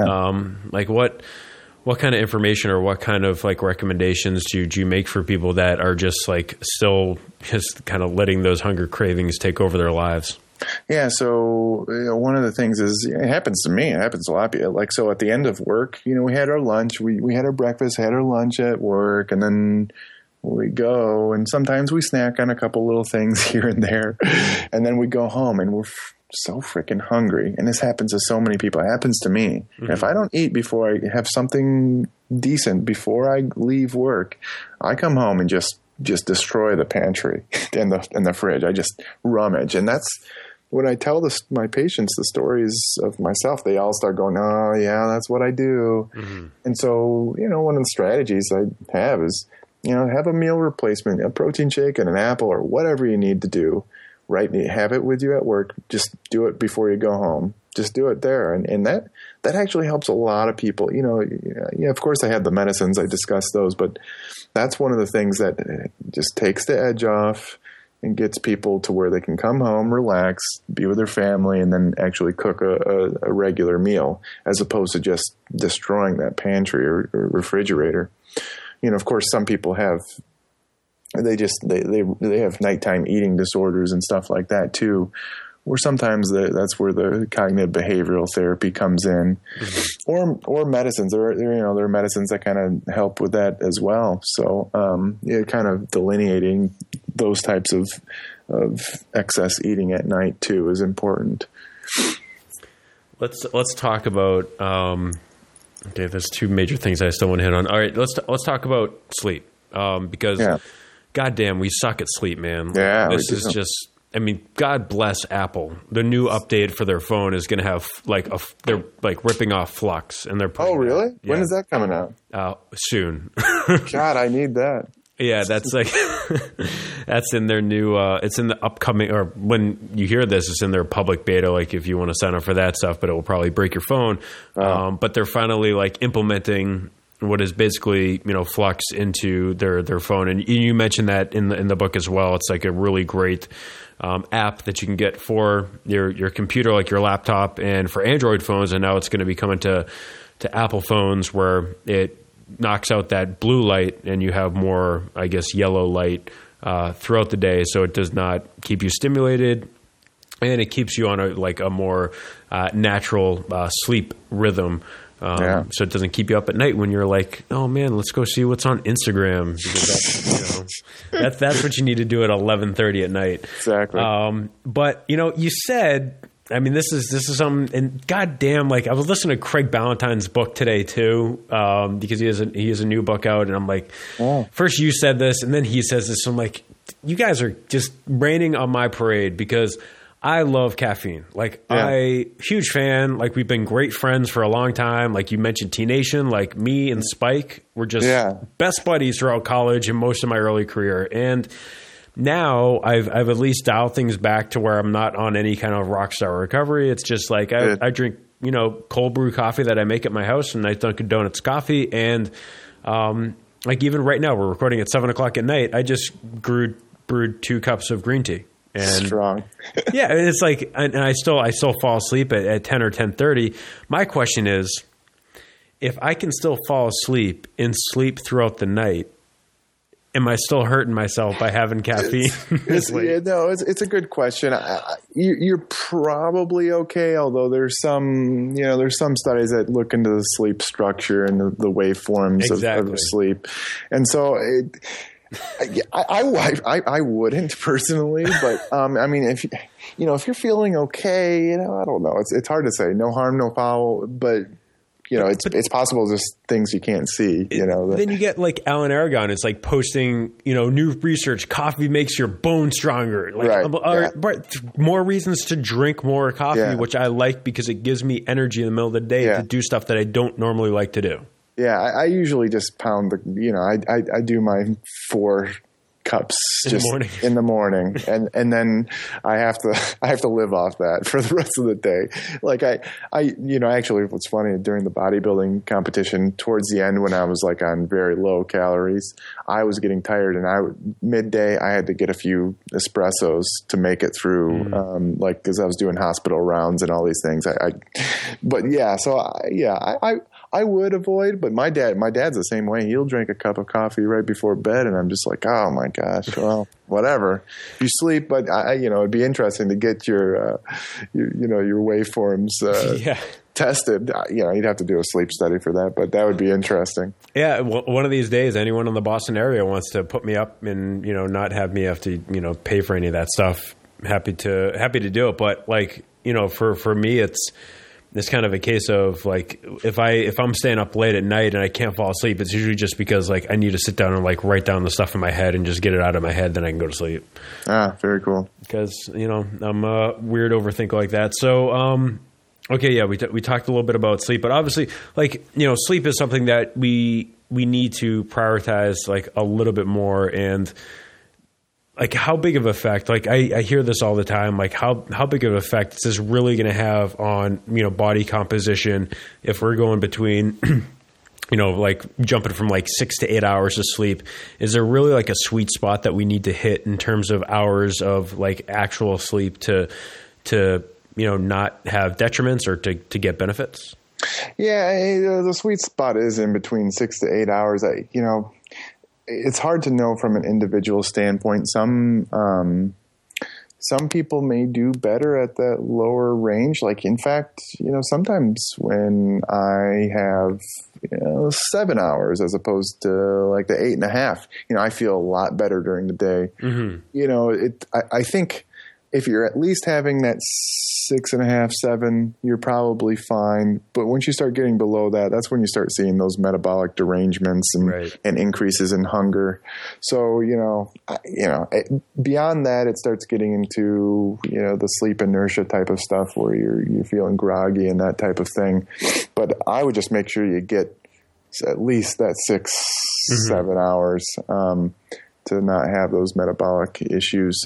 like what kind of information or what kind of like recommendations do you make for people that are just like still just kind of letting those hunger cravings take over their lives? Yeah. So one of the things is, it happens to me. It happens a lot. Like, so at the end of work, we had our lunch, we had our breakfast, had our lunch at work, and then we go, and sometimes we snack on a couple little things here and there, and then we go home and we're so freaking hungry. And this happens to so many people. It happens to me. Mm-hmm. If I don't eat before I have something decent before I leave work, I come home and just destroy the pantry and the fridge. I just rummage. And that's when I tell my patients the stories of myself, they all start going, oh yeah, that's what I do. Mm-hmm. And so, one of the strategies I have is, have a meal replacement, a protein shake and an apple or whatever you need to do. Right, have it with you at work. Just do it before you go home. Just do it there, and that actually helps a lot of people. Of course, I have the medicines. I discussed those, but that's one of the things that just takes the edge off and gets people to where they can come home, relax, be with their family, and then actually cook a regular meal, as opposed to just destroying that pantry or refrigerator. Of course, some people have. They have nighttime eating disorders and stuff like that too, where sometimes that's where the cognitive behavioral therapy comes in, mm-hmm. or medicines. There are medicines that kind of help with that as well. So kind of delineating those types of excess eating at night too is important. Let's talk about. Okay, there's 2 major things I still want to hit on. All right, let's talk about sleep, because. Yeah. God damn, we suck at sleep, man. Yeah, this is just. I mean, God bless Apple. The new update for their phone is going to have they're like ripping off Flux, and they're. Oh, really? Yeah. When is that coming out? Soon. God, I need that. Yeah, that's like that's in their new. It's in the upcoming, or when you hear this, it's in their public beta. Like if you want to sign up for that stuff, but it will probably break your phone. But they're finally like implementing what is basically, Flux into their phone. And you mentioned that in the book as well. It's like a really great app that you can get for your computer, like your laptop, and for Android phones. And now it's going to be coming to Apple phones, where it knocks out that blue light and you have more, I guess, yellow light throughout the day. So it does not keep you stimulated, and it keeps you on a more natural sleep rhythm. So it doesn't keep you up at night when you're like, oh man, let's go see what's on Instagram. Because that's what you need to do at 11:30 at night. Exactly. But you said, I mean, this is something, and goddamn, like I was listening to Craig Ballantyne's book today too, because he has a new book out, and I'm like, first you said this, and then he says this. So I'm like, you guys are just raining on my parade, because I love caffeine. Like, huge fan. Like, we've been great friends for a long time. Like, you mentioned T-Nation. Like, me and Spike were just best buddies throughout college and most of my early career. And now I've at least dialed things back to where I'm not on any kind of rock star recovery. It's just like I drink, cold brew coffee that I make at my house, and nice Dunkin' Donuts coffee. And like, even right now, we're recording at 7 o'clock at night. I just brewed 2 cups of green tea. And strong. Yeah, I mean, it's like, and I still fall asleep at 10 or 10:30. My question is, if I can still fall asleep and sleep throughout the night, am I still hurting myself by having caffeine? It's a good question. You're probably okay, although there's some studies that look into the sleep structure and the waveforms of sleep, and so I wouldn't personally, but I mean, if you're feeling okay, I don't know. It's hard to say. No harm, no foul, but. It's possible just things you can't see, Then you get like Alan Aragon. It's like posting, new research. Coffee makes your bones stronger. But more reasons to drink more coffee, which I like because it gives me energy in the middle of the day to do stuff that I don't normally like to do. Yeah, I usually just pound I do my 4 cups in the morning, and then I have to live off that for the rest of the day. Like actually, what's funny, during the bodybuilding competition towards the end, when I was like on very low calories, I was getting tired, and midday I had to get a few espressos to make it through, because I was doing hospital rounds and all these things. I would avoid, but my dad's the same way. He'll drink a cup of coffee right before bed, and I'm just like, oh my gosh, well, whatever. You sleep, but it'd be interesting to get your waveforms tested. You'd have to do a sleep study for that, but that would be interesting. Yeah, one of these days, anyone in the Boston area wants to put me up and not have me have to pay for any of that stuff. Happy to do it, but for me, it's kind of a case of like if I'm staying up late at night and I can't fall asleep, it's usually just because I need to sit down and write down the stuff in my head and just get it out of my head, then I can go to sleep. Ah, very cool. Because I'm a weird overthinker like that. So we talked a little bit about sleep, but obviously sleep is something that we need to prioritize a little bit more. And how big of an effect, I hear this all the time, how big of an effect is this really going to have on, body composition if we're going between, jumping from 6 to 8 hours of sleep? Is there really a sweet spot that we need to hit in terms of hours of actual sleep to not have detriments or to get benefits? Yeah, the sweet spot is in between 6 to 8 hours. It's hard to know from an individual standpoint. Some people may do better at that lower range. In fact, sometimes when I have 7 hours as opposed to the 8.5, I feel a lot better during the day. Mm-hmm. I think if you're at least having that 6.5, 7, you're probably fine. But once you start getting below that, that's when you start seeing those metabolic derangements and increases in hunger. So, beyond that, it starts getting into, the sleep inertia type of stuff where you're feeling groggy and that type of thing. But I would just make sure you get at least that 6, 7 hours to not have those metabolic issues.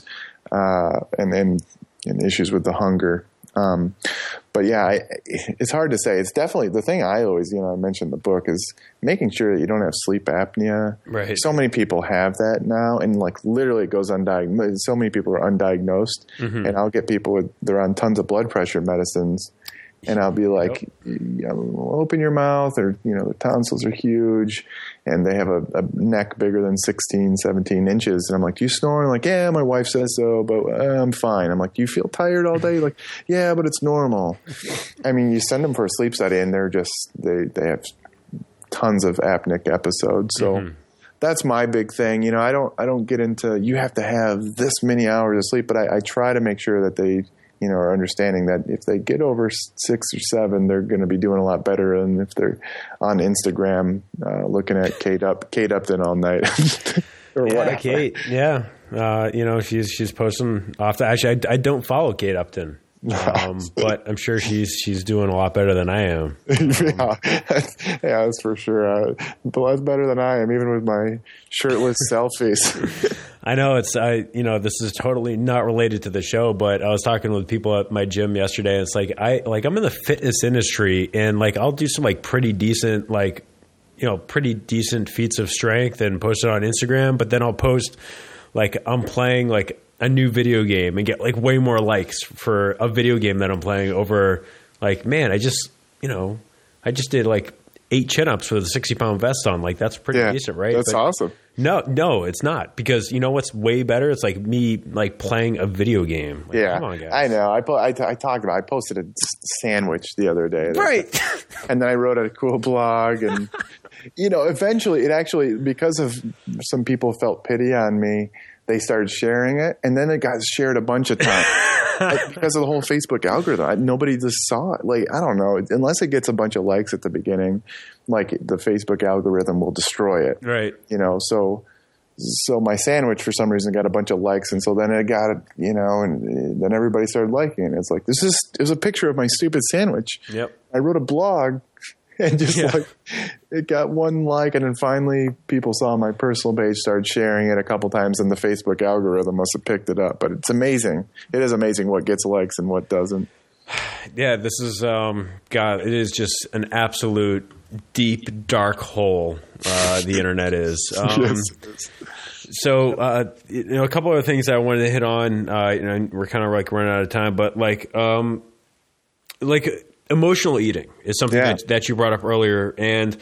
And issues with the hunger. But it's hard to say. It's definitely the thing I always, I mentioned in the book is making sure that you don't have sleep apnea. Right. So many people have that now, and literally it goes undiagnosed. So many people are undiagnosed, and I'll get people they're on tons of blood pressure medicines. And I'll be like, open your mouth, or, the tonsils are huge and they have a neck bigger than 16, 17 inches. And I'm like, do you snore? And like, yeah, my wife says so, but I'm fine. I'm like, do you feel tired all day? Like, yeah, but it's normal. I mean, you send them for a sleep study and they're just, they have tons of apneic episodes. So that's my big thing. I don't get into, you have to have this many hours of sleep, but I try to make sure that they, are understanding that if they get over 6 or 7, they're going to be doing a lot better. And if they're on Instagram looking at Kate Upton all night or whatever. Kate, yeah. She's posting often. Actually, I don't follow Kate Upton. But I'm sure she's doing a lot better than I am. Yeah, that's for sure. That's better than I am, even with my shirtless selfies. I know this is totally not related to the show, but I was talking with people at my gym yesterday, and it's I'm in the fitness industry, and I'll do some pretty decent feats of strength and post it on Instagram, but then I'll post I'm playing a new video game and get way more likes for a video game that I'm playing over man, I just did 8 chin-ups with a 60-pound vest on. Like, that's pretty decent, right? That's awesome. No, it's not, because you know what's way better? It's like me like playing a video game. Like, yeah, come on, guys. I know. I talked about. I posted a sandwich the other day, right? And then I wrote a cool blog, and eventually, it actually, because of some people felt pity on me, they started sharing it, and then it got shared a bunch of times. Because of the whole Facebook algorithm, nobody just saw it. Like, I don't know, unless it gets a bunch of likes at the beginning, like the Facebook algorithm will destroy it. Right. So my sandwich for some reason got a bunch of likes, and so then it got, and then everybody started liking it. It's like, it was a picture of my stupid sandwich. Yep. I wrote a blog, and it got 1 like, and then finally people saw my personal page, started sharing it a couple times, and the Facebook algorithm must have picked it up. But it's amazing. It is amazing what gets likes and what doesn't. Yeah, this is God. It is just an absolute deep, dark hole. The internet is. Yes. So, a couple other things I wanted to hit on. We're kind of like running out of time, but like emotional eating is something that you brought up earlier, and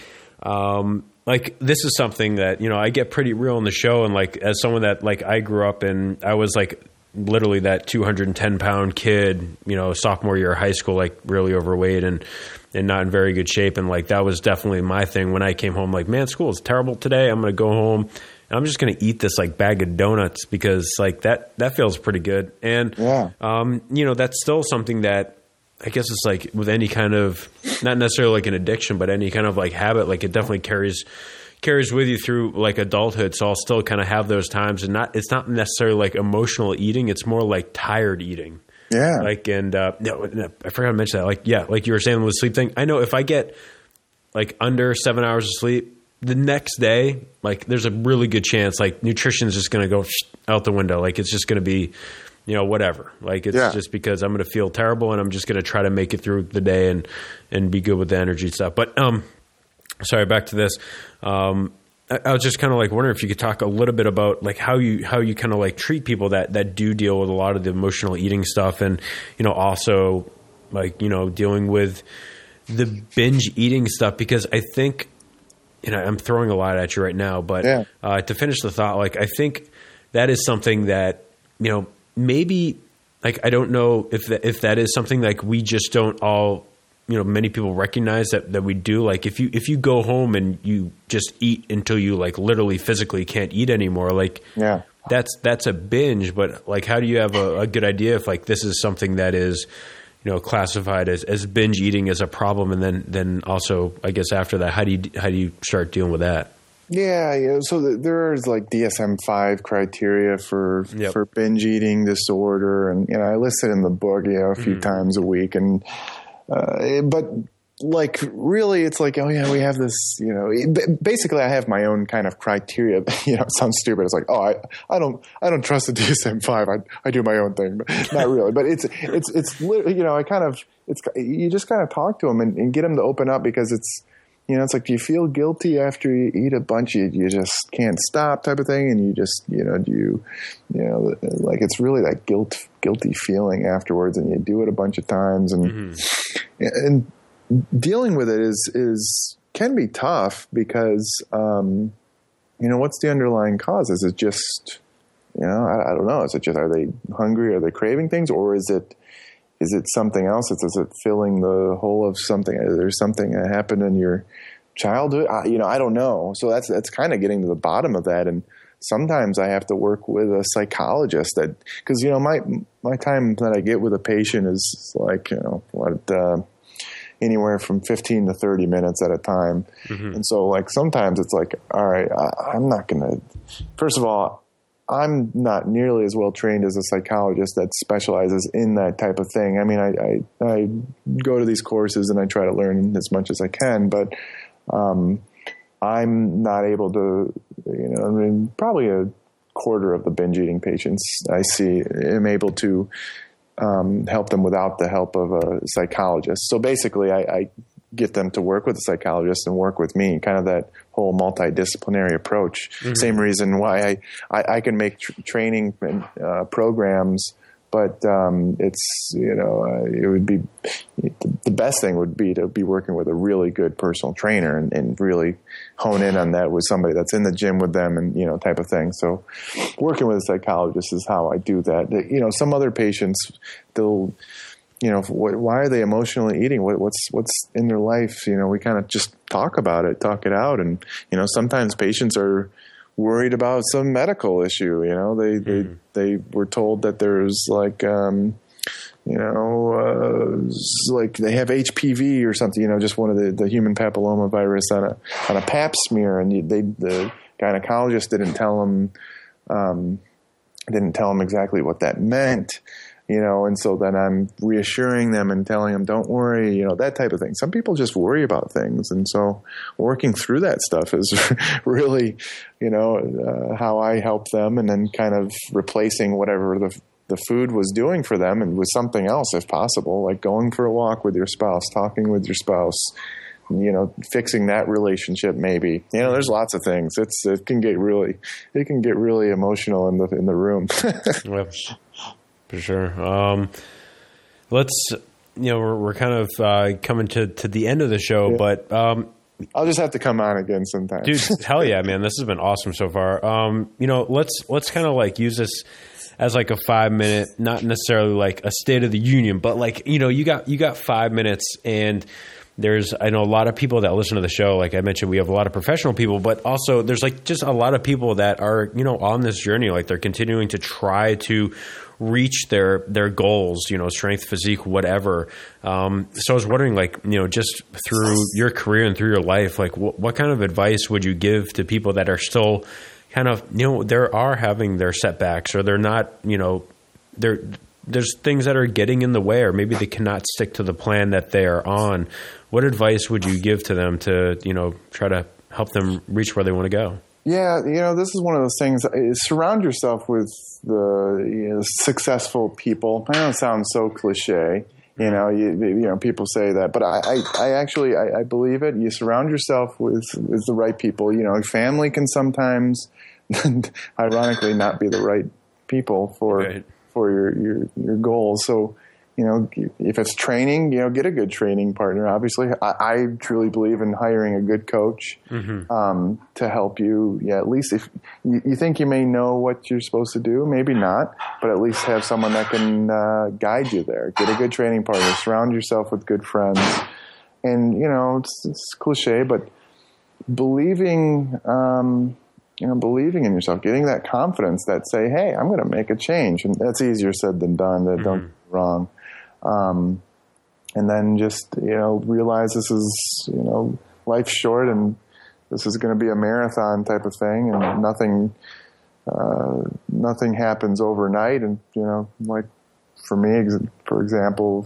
like, this is something that I get pretty real in the show, and like, as someone that like, I grew up in, I was like literally that 210-pound kid, sophomore year of high school, like really overweight and not in very good shape, and like, that was definitely my thing. When I came home, like, man, school is terrible today. I'm going to go home and I'm just going to eat this like bag of donuts, because like that feels pretty good, and that's still something that, I guess it's like with any kind of, not necessarily like an addiction, but any kind of like habit, like it definitely carries with you through like adulthood. So I'll still kind of have those times, and it's not necessarily like emotional eating. It's more like tired eating. Yeah. Like, and I forgot to mention that. Like, yeah, like you were saying with the sleep thing. I know if I get like under 7 hours of sleep, the next day, like there's a really good chance like nutrition is just going to go out the window. Like, it's just going to be, whatever. Like, it's just because I'm going to feel terrible, and I'm just going to try to make it through the day and be good with the energy stuff. But, sorry, back to this. I was just kind of like wondering if you could talk a little bit about like how you kind of like treat people that do deal with a lot of the emotional eating stuff, and, also like, dealing with the binge eating stuff, because I think, I'm throwing a lot at you right now, but to finish the thought, like, I think that is something that, maybe, like, I don't know if that is something like we just don't all, many people recognize that we do. Like, if you go home and you just eat until you like literally physically can't eat anymore, like that's a binge. But like, how do you have a good idea if like this is something that is, classified as binge eating as a problem, and then also, I guess after that, how do you start dealing with that? Yeah. So there's like DSM-5 criteria for binge eating disorder, and I list it in the book a few times a week, and but like really, it's like, oh yeah, we have this. Basically, I have my own kind of criteria. It sounds stupid. It's like, oh, I don't trust the DSM-5. I do my own thing, but not really. But it's you just kind of talk to them and get them to open up, because it's. It's like, do you feel guilty after you eat a bunch? You just can't stop, type of thing, and you just, like, it's really that guilty feeling afterwards, and you do it a bunch of times, and and dealing with it can be tough, because what's the underlying cause? Is it just I don't know? Is it just, are they hungry? Are they craving things, or is it something else? Is it filling the hole of something? Is there something that happened in your childhood? I don't know. So that's kind of getting to the bottom of that. And sometimes I have to work with a psychologist, because my time that I get with a patient is like anywhere from 15 to 30 minutes at a time. And so like sometimes it's like, all right, I'm not gonna. First of all, I'm not nearly as well trained as a psychologist that specializes in that type of thing. I mean, I go to these courses and I try to learn as much as I can, but I'm not able to, probably a quarter of the binge eating patients I see am able to help them without the help of a psychologist. So basically I get them to work with a psychologist and work with me, kind of that whole multidisciplinary approach. Same reason why I can make training programs but it's, it would be, the best thing would be to be working with a really good personal trainer and really hone in on that with somebody that's in the gym with them and, type of thing. So working with a psychologist is how I do that. Some other patients, they'll, why are they emotionally eating? What's in their life? We kind of just talk about it, talk it out. And, sometimes patients are worried about some medical issue. They were told that there's like they have HPV or something, just one of the human papilloma virus on a pap smear. And the gynecologist didn't tell them exactly what that meant. And so then I'm reassuring them and telling them, don't worry, that type of thing. Some people just worry about things. And so working through that stuff is really, how I help them, and then kind of replacing whatever the food was doing for them and with something else if possible, like going for a walk with your spouse, talking with your spouse, fixing that relationship maybe. There's lots of things. It can get really emotional in the room. Yep. For sure. Let's, we're kind of coming to the end of the show, yeah. But I'll just have to come on again sometime. Dude, hell yeah, man. This has been awesome so far. Let's kind of like use this as like a 5-minute, not necessarily like a state of the union, but like, you got 5 minutes, and I know a lot of people that listen to the show. Like I mentioned, we have a lot of professional people, but also there's like just a lot of people that are, on this journey. Like they're continuing to try to reach their goals, strength, physique, whatever. So I was wondering, like, just through your career and through your life, like what kind of advice would you give to people that are still kind of, they are having their setbacks, or they're not, there's things that are getting in the way, or maybe they cannot stick to the plan that they are on. What advice would you give to them to, try to help them reach where they want to go? Yeah, this is one of those things. Surround yourself with the successful people. I know it sounds so cliche. People say that, but I actually believe it. You surround yourself with the right people. Family can sometimes, ironically, not be the right people for your goals. So, if it's training, get a good training partner. Obviously, I truly believe in hiring a good coach to help you. Yeah, at least if you think you may know what you're supposed to do, maybe not, but at least have someone that can guide you there. Get a good training partner. Surround yourself with good friends. And, it's cliche, but believing in yourself, getting that confidence that say, hey, I'm going to make a change. And that's easier said than done. That don't get me wrong. And then just, realize this is, life's short, and this is going to be a marathon type of thing, and nothing happens overnight. And, like for me, for example,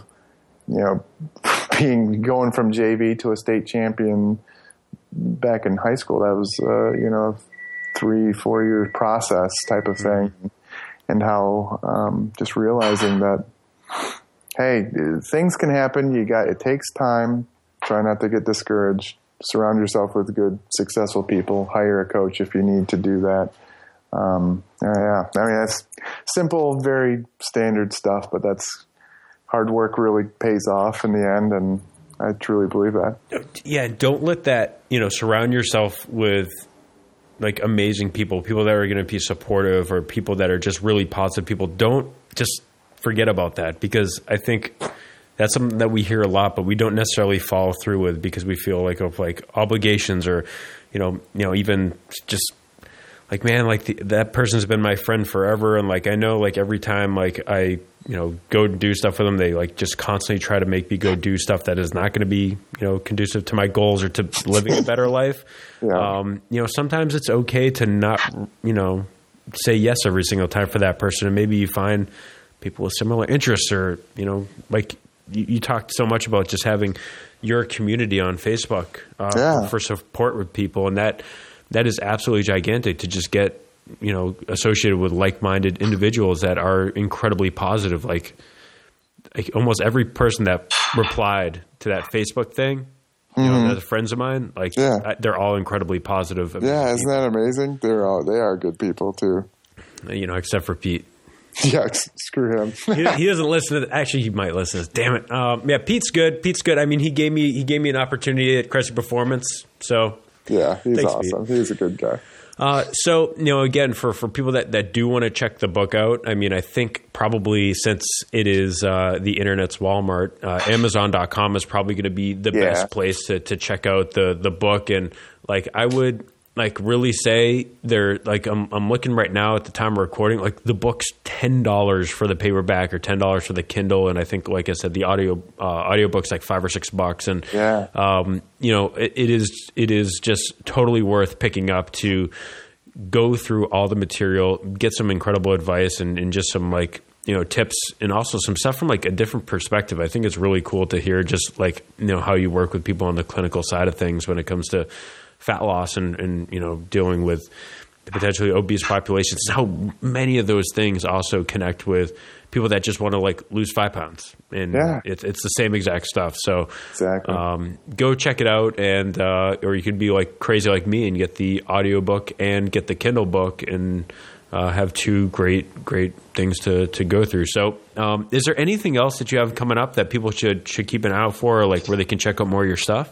going from JV to a state champion back in high school, that was, 3-4 year process type of thing. And how, just realizing that, hey, things can happen. It takes time. Try not to get discouraged. Surround yourself with good, successful people. Hire a coach if you need to do that. Yeah. I mean, that's simple, very standard stuff, but that's hard work really pays off in the end. And I truly believe that. Yeah. Don't let that, surround yourself with like amazing people that are going to be supportive, or people that are just really positive people. Don't just forget about that, because I think that's something that we hear a lot, but we don't necessarily follow through with, because we feel like obligations, or, even just like, man, like that person's been my friend forever. And like, I know like every time like I, go do stuff with them, they like just constantly try to make me go do stuff that is not going to be, conducive to my goals or to living a better life. Yeah. Sometimes it's okay to not, say yes every single time for that person. And maybe you find people with similar interests, or, like you talked so much about just having your community on Facebook for support with people. And that is absolutely gigantic, to just get, associated with like-minded individuals that are incredibly positive. Like almost every person that replied to that Facebook thing, they're friends of mine, they're all incredibly positive. Yeah. Isn't that amazing? They are good people too. Except for Pete. Yeah, screw him. He doesn't listen to actually, he might listen to this. Damn it. Yeah, Pete's good. I mean, he gave me an opportunity at Crescent Performance. So yeah, he's thanks, awesome. Pete. He's a good guy. So, again, for people that do want to check the book out, I mean, I think probably since it is the internet's Walmart, Amazon.com is probably going to be the best place to check out the book. And like, I would really say I'm looking right now at the time of recording, like the book's $10 for the paperback or $10 for the Kindle. And I think, like I said, the audiobook's like $5 or $6. And, it is just totally worth picking up to go through all the material, get some incredible advice and just some tips and also some stuff from like a different perspective. I think it's really cool to hear just how you work with people on the clinical side of things when it comes to fat loss and dealing with the potentially obese populations, how many of those things also connect with people that just want to lose 5 pounds. And it's the same exact stuff. So exactly. Go check it out. And, or you could be crazy like me and get the audiobook and get the Kindle book and have two great things to go through. So is there anything else that you have coming up that people should keep an eye out for, or where they can check out more of your stuff?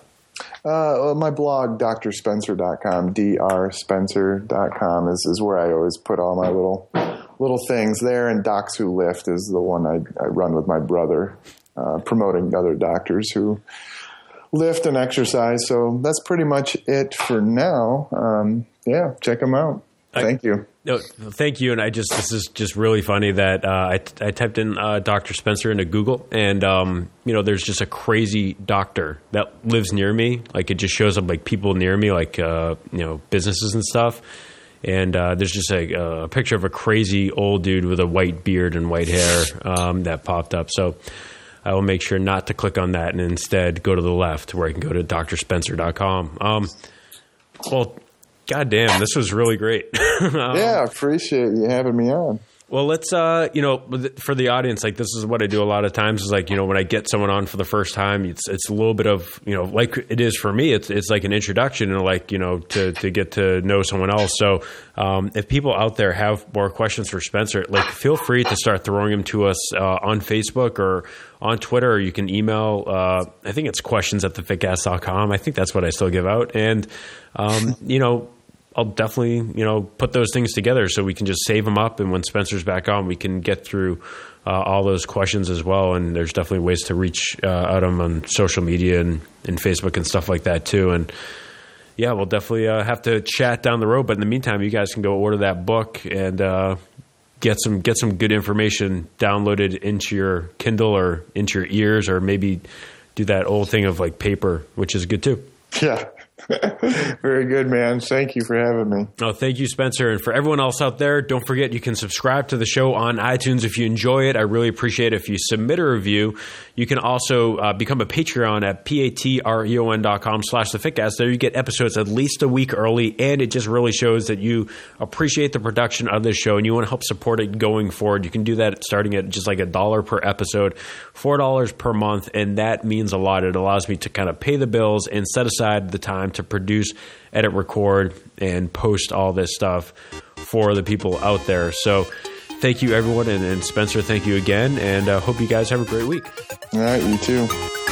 My blog, drspencer.com, drspencer.com is where I always put all my little things there. And Docs Who Lift is the one I run with my brother, promoting other doctors who lift and exercise. So that's pretty much it for now. Check them out. Thank you. No, thank you. And this is just really funny that I typed in Dr. Spencer into Google, and there's just a crazy doctor that lives near me. It just shows up people near me, businesses and stuff. And there's just a picture of a crazy old dude with a white beard and white hair that popped up. So I will make sure not to click on that and instead go to the left where I can go to drspencer.com. Well, God damn, this was really great. Appreciate you having me on. Well, let's, for the audience, this is what I do a lot of times is when I get someone on for the first time, it's a little bit of, like it is for me, it's like an introduction and to get to know someone else. So if people out there have more questions for Spencer, feel free to start throwing them to us on Facebook or on Twitter, or you can email, I think it's questions@thefitcast.com. I think that's what I still give out. And, I'll definitely, put those things together so we can just save them up. And when Spencer's back on, we can get through all those questions as well. And there's definitely ways to reach out them on social media and Facebook and stuff like that too. And we'll definitely have to chat down the road. But in the meantime, you guys can go order that book and get some good information downloaded into your Kindle or into your ears, or maybe do that old thing of paper, which is good too. Yeah. Very good, man. Thank you for having me. Oh, thank you, Spencer. And for everyone else out there, don't forget you can subscribe to the show on iTunes if you enjoy it. I really appreciate it if you submit a review. You can also become a Patreon at patreon.com/thefitcast. There you get episodes at least a week early, and it just really shows that you appreciate the production of this show and you want to help support it going forward. You can do that starting at just $1 per episode, $4 per month, and that means a lot. It allows me to kind of pay the bills and set aside the time to produce, edit, record, and post all this stuff for the people out there. So thank you, everyone. And Spencer, thank you again. And hope you guys have a great week. All right, you too.